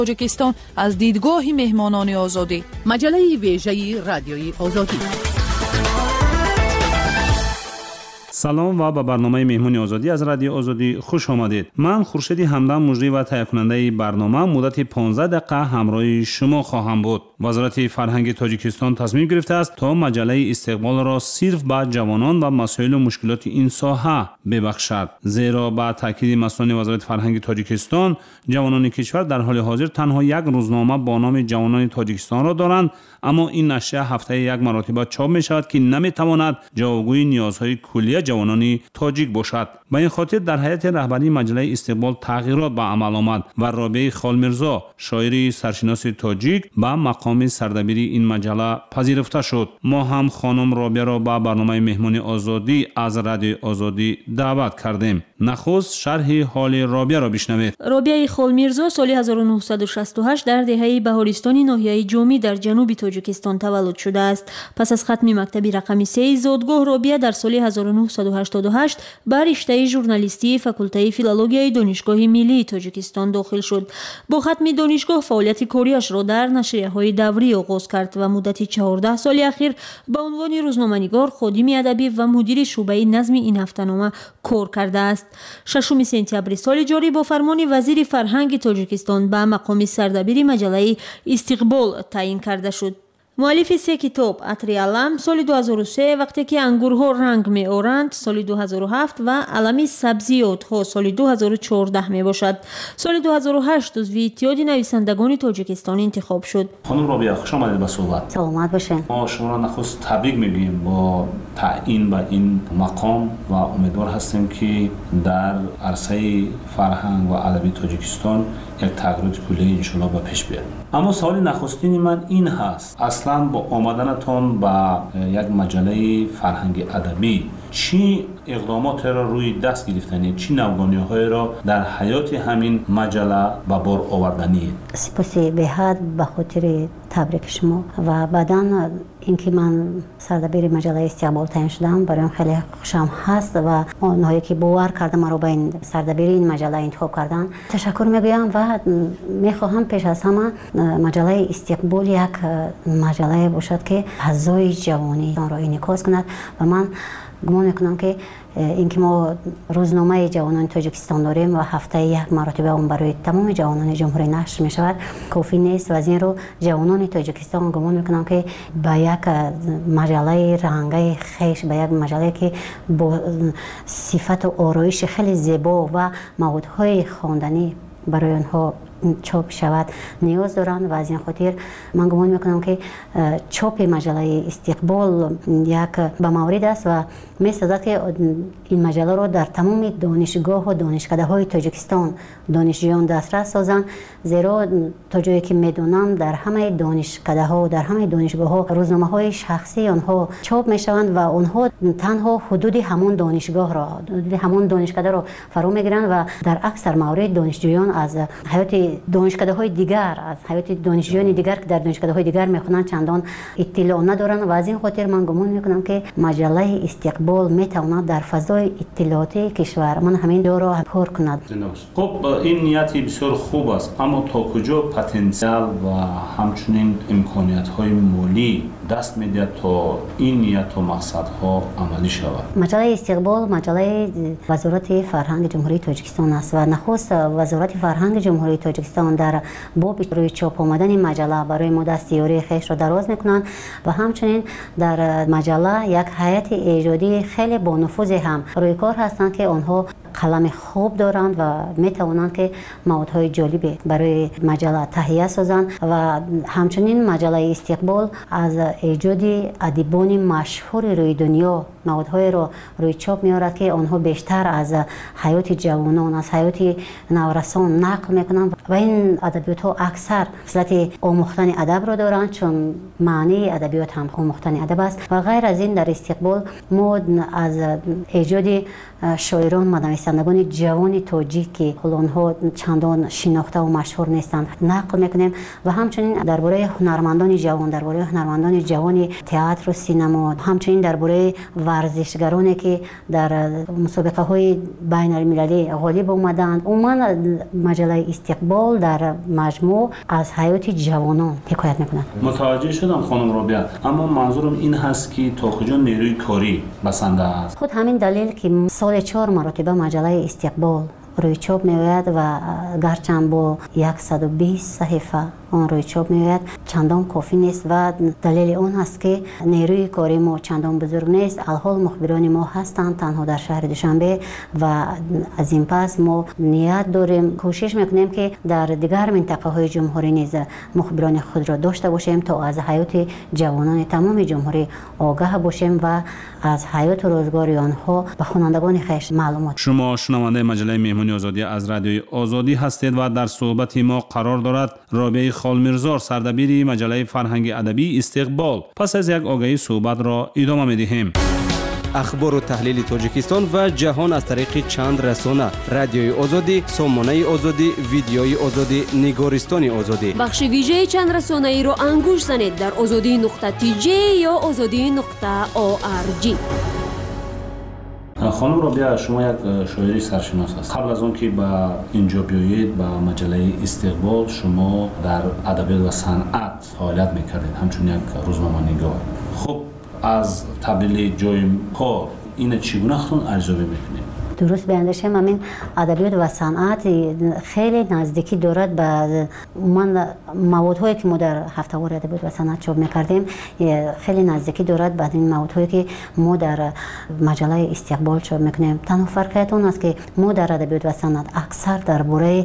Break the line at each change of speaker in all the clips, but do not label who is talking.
تاجیکستان از دیدگاه مهمانان آزادی.
مجله ویژه رادیوی آزادی.
سلام و به برنامه مهمانی آزادی از رادیو آزادی خوش آمدید. من خورشید همدم مجری و تهیه کننده برنامه مدت 15 دقیقه همراه شما خواهم بود. وزارت فرهنگ تاجیکستان تصمیم گرفته است تا مجله استقبال را صرف به جوانان و مسائل و مشکلات این ساحه ببخشد، زیرا با تاکید مسئولان وزارت فرهنگ تاجیکستان جوانان کشور در حال حاضر تنها یک روزنامه با نام جوانان تاجیکستان را دارند، اما این نشریه هفته یک مرتبه چاپ می شود که نمی تواند جوابگوی نیازهای کلیه جوانان تاجیک باشد. به این خاطر در هیئت رهبری مجله استقبال تغییرات به عمل آمد و رابعه خالمیرزا، شاعر سرشناس تاجیک، به مقام سردبیری این مجله پذیرفته شد. ما هم خانم رابعه را به برنامه مهمانی آزادی از رادیو آزادی دعوت کردیم. نخست شرح حال رابعه را بشنوید.
رابعه خالمیرزا سال 1968 در دهه بهارستان ناحیه جومی در جنوب تاجیکستان تولد شده است. پس از ختم مکتب رقم 3 زادگاه، رابعه در سال 1988 به رشته ژورنالیستی فاکولته فیلولوژی دانشگاه ملی تاجیکستان داخل شد. با ختم دانشگاه فعالیت کاریش را در نشریه‌های دولتی آغاز کرد و مدت 14 سال اخیر به عنوان روزنامه‌نگار، خادم ادبی و مدیر شعبه نظم این هفته‌نامه کار کرده است. 6 سپتامبر سال جاری با فرمان وزیر فرهنگ تاجیکستان به مقام سردبیر مجله استقبال تعیین کرده شد. مؤلف 3 کتاب عطر علم سال 2003، وقتی که انگورها رنگ می آورند سال 2007 و علم سبزیات ها سال 2014 می باشد. سال 2008 عضو اتحاد نویسندگان تاجیکستان انتخاب شد.
خانم رابعه خوش آمدید به صحبت.
سلامت باشین.
ما شما را نخست تبریک میگیم با تعیین به این مقام و امیدوار هستیم که در عرصه فرهنگ و ادبی تاجیکستان یک تغییرات کلی ان شاء الله به پیش بیاد. اما سوال نخستین من این هست، اصلا با آمدنتان به یک مجله فرهنگ ادبی چی اقدامات را روی دست گرفتنی، چی نوگانی‌های را در حیات همین مجله به بار آوردنی؟
سپاسی به حد به خاطر تبریک شما و بعداً اینکه من سردبیر مجله استقبال تعیین شدم برایم خیلی خوشم هست و آنهایی که باور کردن مرا به این سردبیر این مجله انتخاب کردن تشکر میگویم و میخواهم پیش از همه مجله استقبال یک مجله باشد که حظای جوانی آن را انعکاس کند و من گمان میکنم که اینکه ما روزنامه جوانان تاجیکستان داریم و هفته یک مرتبه اون برای تمام جوانان جمهوری نشر می شود کافی نیست و از این رو جوانان تاجیکستان گمان میکنم که به یک مجله رنگی خیش، به یک مجله که با صفت و آرایش خیلی زیبا و موادهای خواندنی برای آنها چاپ شود نیاز دارند و از این خاطر من گمان میکنم که چاپ مجله استقبال یک به مورد است و می‌سازد که این مجله را در تمام دانشگاه و دانشکده های تاجیکستان دانشجویان دسترس سازند، زیرا تا جایی که میدونم در همه دانشکده ها و در همه دانشگاه ها روزنامه های شخصی آنها چاپ میشوند و آنها تنها حدود همون دانشگاه را، حدود همون دانشکده را فرا میگیرند و در اکثر موارد دانشجویان از حیات دانشکده های دیگر، از حیات دانشجویان دیگر که در دانشکده های دیگر میخونند چندان اطلاع ندارند و از این خاطر من گمان میکنم که مجله استقبال میتواند در فضای اطلاعاتی کشور من همین دو را پر کند.
خب این نیتی بسیار خوب است، اما تا کجا پتانسیل و همچنین امکانیت های مالی دست میدهد تا این نیت و مقصد ها عملی شود؟
مجله استقبال مجله وزارت فرهنگ جمهوری تاجیکستان است و نخست وزارت فرهنگ جمهوری تاجیکستان در باب روی چاپ آمدن مجله برای ما دستیاری خیش را دراز میکنند و همچنین در مجله یک هیئت ایجادی خیلی با نفوذ هم روی کار هستند که آنها قلم خوب دارند و میتوانند که موادهای جالبی برای مجله تهیه سازند و همچنین مجله استقبال از ایجاد ادیبان مشهور روی دنیا موادهای را روی چاپ میارد که آنها بیشتر از حیات جوانان، از حیات نورسان نقل میکنند و این ادبیات ها اکثر خصلت آموختن ادب را دارند، چون معنی ادبیات هم آموختن ادب است و غیر از این در استقبال ما از ایجاد شاعران و نویسندگان جوان تاجیک که آنها چندان شناخته و مشهور نیستند نقل میکنیم و همچنین درباره هنرمندان جوان تئاتر و سینما، همچنین درباره ورزشگرانی که در مسابقه های بین المللی غالب آمدند. عموما مجله استقبال در مجموع از حیات جوانان حکایت میکنند.
متوجه شدم خانم رابعه، اما منظورم این هست که تا کجا نیروی کاری بسنده است.
خود همین دلیل که سال 4 مرتبه مجله استقبال روی چاپ می‌آید و گرچند با 120 صفحه آن روی چاپ می‌آید چندان کافی نیست و دلیل اون هست که نیروی کاری ما چندان بزرگ نیست. الحال مخبران ما هستند تنها در شهر دوشنبه و از این پس ما نیت داریم کوشش میکنیم که در دیگر منطقه های جمهوری نیز مخبران خود را داشته باشیم تا از حیات جوانان تمام جمهوری آگاه باشیم و از حیات و روزگار آنها به خوانندگان خویش معلومات.
شما شنونده مجله مهمانی آزادی از رادیوی آزادی هستید و در صحبت ما قرار دارد رابعه خالمیرزا، سردبیر مجله فرهنگ ادبی استقبال. پس از یک آگهی صحبت را ادامه می‌دهیم.
اخبار و تحلیل تاجیکستان و جهان از طریق چند رسانه: رادیوی آزادی، سامانه آزادی، ویدیوی آزادی، نگارستان آزادی.
بخش ویژه چند رسانه ای را انگوش زنید در azadi.tj یا azadi.org.
خانم رابعه، شما یک شاعری سرشناس هستید. قبل از آن که به اینجا بیایید به مجله استقبال، شما در ادبیات و صنعت فعالیت میکردید، همچون یک روزنامه‌نگار. خب از تبدیل جای کار این چگونه خودتون ارزیابی میکنید؟
درست بیاندیشیم همین ادبیات و صنعت خیلی نزدیکی دارد به من موادهایی که ما در هفته‌وار ادبیات و صنعت چاپ میکردیم، خیلی نزدیکی دارد به این موادهایی که ما در مجله استقبال چاپ میکنیم. تنها فرقیت اون است که ما در ادبیات و صنعت اکثر درباره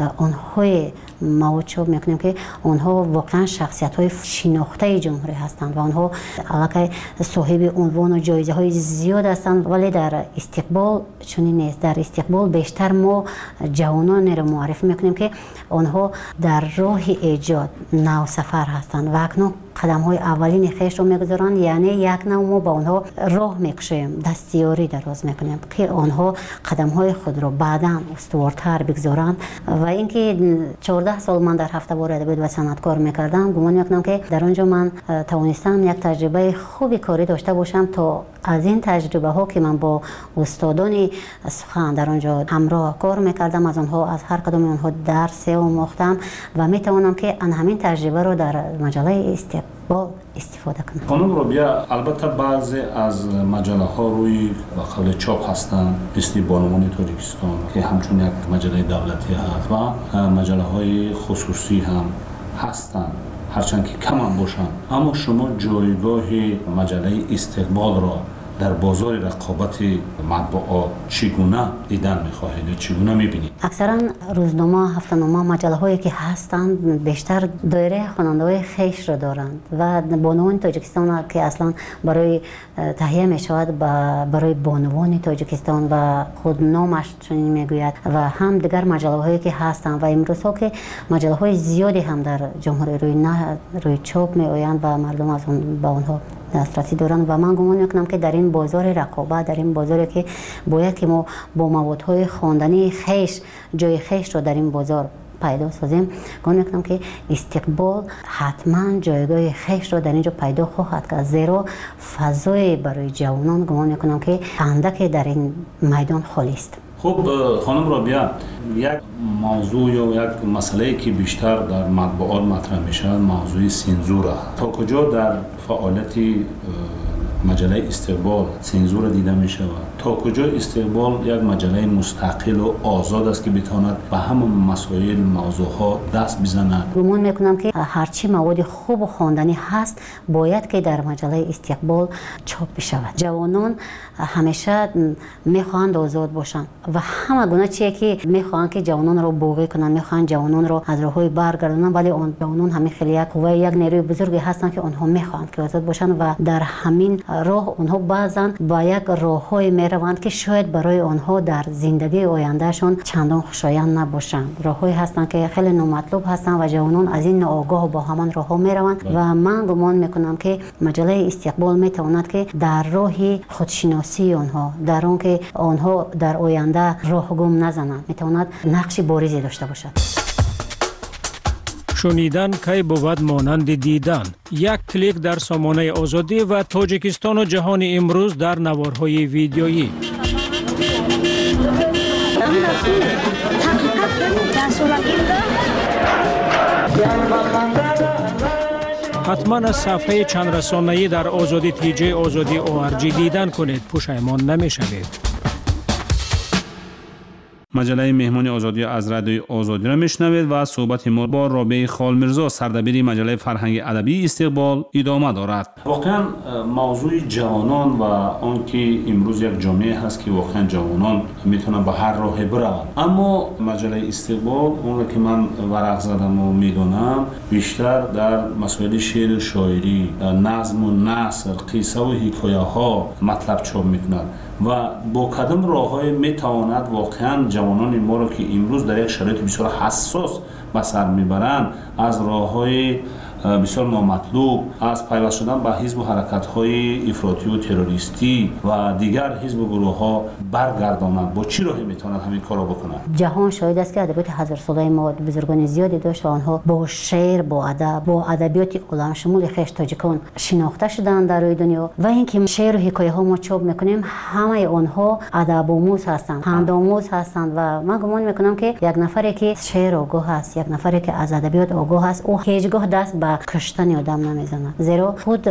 آنهای مواد چاپ میکنیم که آنها واقعا شخصیت‌های شناخته جمهوری هستند و آنها علاقه صاحب عنوان و جایزه های زیاد هستند، ولی در استقبال چنین نیست. در استقبال بیشتر ما جوانان را معرفی میکنیم که آنها در راه ایجاد نو سفر هستند و اکنون قدم های اولین خیش رو میگذارند، یعنی یک نوع ما با آنها راه میکشیم، دستیاری دراز میکنیم که آنها قدم های خود رو بعداً استوارتر بگذارند. و اینکه 14 سال من در هفته‌وار ادبیات و صنعت کار میکردم، گمان میکنم که در آنجا من توانستم یک تجربه خوبی کاری داشته باشم تا از این تجربه ها که من با استادان سخن در آنجا همراه کار میکردم، از آنها از هر کدام آنها درس آموختم و میتوانم که ان همین تجربه رو در مجله استقبال استفاده کنم.
خانم رابعه، البته بعضی از مجله ها روی قبل چاپ هستند، مثل بانوان تاجیکستان که همچون یک مجله دولتی هست و مجله های خصوصی هم هستند، هرچند که کم هم باشند. اما شما جایگاه مجله استقبال را در بازار رقابت مطبوعات چگونه دیدن می‌خواهید؟ چگونه می‌بینید؟
اکثرا روزنامه، هفته‌نامه، مجله‌هایی که هستند بیشتر دایره خواننده‌های خویش را دارند و بانوان تاجیکستان که اصلا برای تهیه می‌شود برای بانوان تاجیکستان و خود نامش چنین میگوید و هم دیگر مجله‌هایی که هستند و امروزها که مجله‌های زیادی هم در جمهوری روی چاپ می‌آیند و مردم از اون با اونها دسترسی دارند و من گمان میکنم که در این بازار رقابت، در این بازاری که باید که ما با موادهای خواندنی خویش جای خویش را در این بازار پیدا سازیم، گمان میکنم که استقبال حتما جایگاه خویش را در اینجا پیدا خواهد کرد، زیرا فضای برای جوانان گمان میکنم که اندک در این میدان خالی است.
خب خانم رابعه، یک موضوع یا یک مسئله که بیشتر در مطبوعات مطرح میشه موضوع سانسور است. تا کجا در فعالیت مجله استقبال سانسور دیده میشه و تا کجا استقبال یک مجله مستقل و آزاد است که بتواند به همه مسائل موضوعها دست بزنه؟
گمان میکنم که هرچی مواد خوب و خواندنی هست باید که در مجله استقبال چاپ بشود. جوانان همیشه میخواهند آزاد باشند و همه گونه چیزی که میخواهند که جوانان رو بوقی کنند، میخواهند جوانان رو از راههای برگردانند، ولی آن جوانان همین خیلی یک قوه، یک نیروی بزرگی هستند که آنها میخواهند که آزاد باشند و در همین راه آنها بعضا با یک راههای میرن میروند که شاید برای آنها در زندگی آیندهشون چندان خوشایند نباشند. راههایی هستند که خیلی نامطلوب هستند و جوانان از این ناآگاه با همان راهها میروند و من گمان میکنم که مجله استقبال میتواند که در راه خودشناسی آنها، در آن که آنها در آینده راه گم نزنند، میتواند نقش بارزی داشته باشد.
شنیدن کی بود مانند دیدن. یک کلیک در سامانه آزادی و تاجیکستان و جهان امروز در نوارهای ویدیویی. حتما از صفحه چند رسانه‌ای در آزادی تیجی آزادی ORG دیدن کنید، پشیمان نمی‌شوید.
مجله مهمان آزادی از رادیوی آزادی را میشنوید و صحبت ما با رابعه خالمیرزا سردبیر مجله فرهنگ ادبی استقبال ادامه دارد. واقعا موضوع جوانان و آنکه امروز یک جامعه هست که واقعا جوانان میتونن به هر راه بروند، اما مجله استقبال اون را که من ورق زدم و میدونم بیشتر در مسائل شعر و شاعری، نظم و نثر، قصه و حکایه ها مطلب چاپ میکنند و با کدام راههای میتواند واقعا جوانان ما را که امروز در یک شرایط بسیار حساس به سر میبرند از راههای بسیار نامطلوب، از پیوست شدن به حزب و حرکت‌های افراطی و تروریستی و دیگر حزب و گروه‌ها برگردانند. با چی راهی میتونند همین کارو بکنند؟ جهان شاهد است که ادبیات هزار ساله ما بزرگان زیادی داشت و آنها با شعر، با ادب، با ادبیات عالم شمول خویش تاجیکان شناخته شدند در روی دنیا و اینکه شعر و حکایه ها ما چاپ میکنیم همه آنها ادب آموز هستند، پندآموز هستند و من گمان میکنم که یک نفری که شعر آگاه است، یک نفری که از ادبیات آگاه است، او هیچگاه دست به کشتن آدم نمیزنه، زیرا خود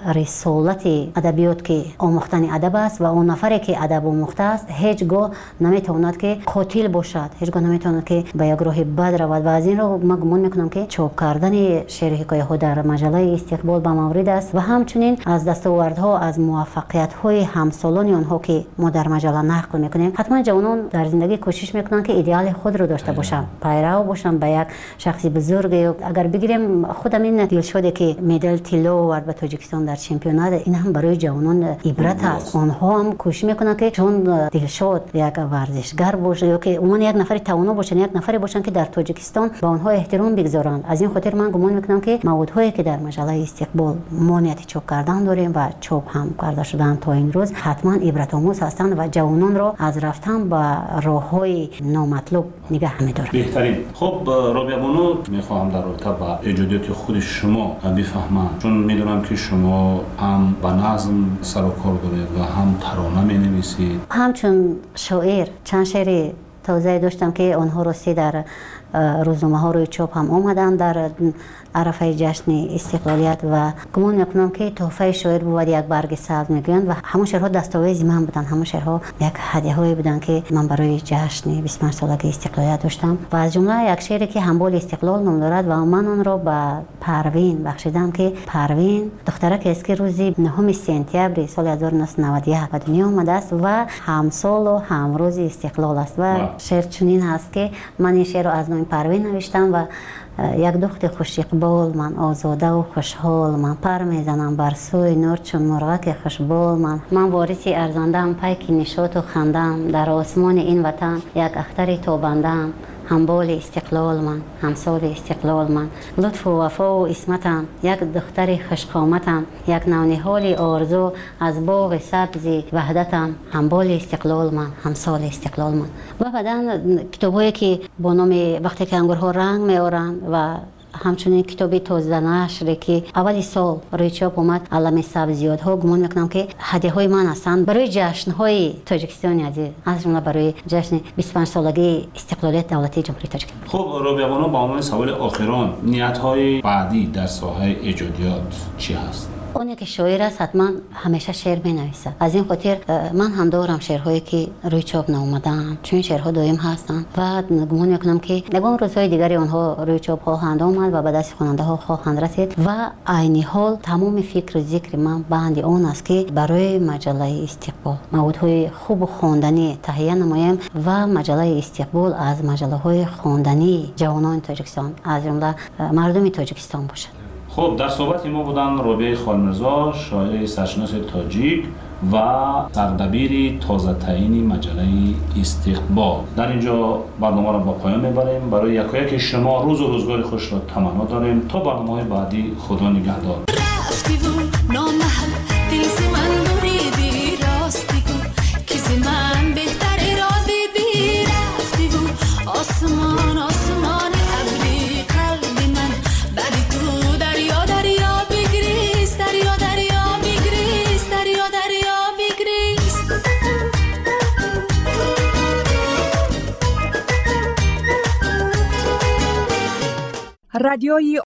رسالت ادبیات که آموختن ادب است و اون نفری که ادب آموخته است هیچگاه نمیتواند که قاتل باشد، هیچگاه نمیتواند که به یک راه بد رود و از این رو من گمان میکنم که چاپ کردن شعر حکایه ها در مجله استقبال به مورد است و همچنین از دستاوردها، از موفقیت های همسالان آنها که ما در مجله نقل میکنیم. حتما جوانان در زندگی کوشش میکنن که ایدئال خود رو داشته باشن، پیرو باشن به یک شخص بزرگ. اگر بگیریم خودم این دلشده که مدال طلا آورد به تاجیکستان در چمپیونات، این هم برای جوانان عبرت است. آنها هم کوشش میکنن که چون دلشاد یک ورزشگر باشه یا که اون یک نفر توانا باشن، یک نفری باشن که در تاجیکستان به آنها احترام بگذارند. از این خاطر من گمان میکنم که موادهایی که در مجله استقبال ما نیت چاپ کردن داریم و چاپ هم کرده شدن تا این روز حتما عبرت آموز هستند و جوانان را از رفتن به راههای نامطلوب نگه می‌دارند. بهترین. خب رابعه بانو میخواهم در رابطه با ایجادیات خود شما بفهمم، چون میدونم که شما هم با نظم سر و کار دارید و هم ترانه مینویسید. همچون شاعر چند شعر توزیع داشتم که آنها راستی در روزنامه ها روی چاپ هم آمدن در عرفه جشن استقلالیت و گمان میکنم که تحفه شاعر بود یک برگ سبز میگویند و همون شعرها دستاویز من بودن، همون شعرها یک هدیه هایی بودن که من برای جشن 25 سالگی استقلالیت داشتم و از جمله یک شعری که همبال استقلال نام دارد و من آن را به پروین بخشیدم که پروین دخترک است که روزی 9 سپتامبر سال 1991 به دنیا آمده است و همسال و همروز استقلال است و شعر چنین است که من این شعر را از نام پروین نوشتم و یک دختر خوش اقبال من، آزاده و خوشحال من، پر میزنم بر سوی نور چون مرغک خوشبال من وارثی ارزندم پیک نشاط و خندم، در آسمان این وطن یک اختر تابندم، همبال استقلال من، همسال استقلال من، لطف و وفا و اسمتم، یک دختر خوشقامتم، یک نونهال آرزو از باغ سبز وحدتم، همبال استقلال من، همسال استقلال من. و بعداً کتابایی که با نام وقتی که انگورها رنگ میارن و همچنین کتابی تازه نشر که اولی سال روی چاپ اومد علم سبزیادها، گمان میکنم که هدیه های من هستند برای جشن های تاجیکستان عزیز، از جمله برای جشن 25 سالگی استقلالیت دولتی جمهوری تاجیکستان. خب رابعه بانو، با عنوان سوال آخران، نیت های بعدی در ساحه ایجادیات چی هست؟ اونی که شاعر است حتما همیشه شعر می‌نویسه. از این خاطر من هم دارم شعرهایی که روی چاپ ناومدن، چون شعرها دائم هستن و گمان میکنم که نگاه روزهای دیگری آنها روی چاپ خواهند آمد و به دست خواننده ها خواهند رسید و عین حال تمام فکر و ذکر من بند آن است که برای مجله استقبال موضوعهای خوب و خواندنی تهیه نمایم و مجله استقبال از مجله‌های خواندنی جوانان تاجیکستان از جمله مردم تاجیکستان باشد. خب در صحبت ما بودن رابعه خالمیرزا، شاعر سرشناس تاجیک و سردبیر تازه تعیین مجله استقبال. در اینجا برنامه را با پایان میبریم. برای یکایک شما روز و روزگار خوش را تمنا داریم. تا برنامه بعدی، خدا نگهدار.
رادیوی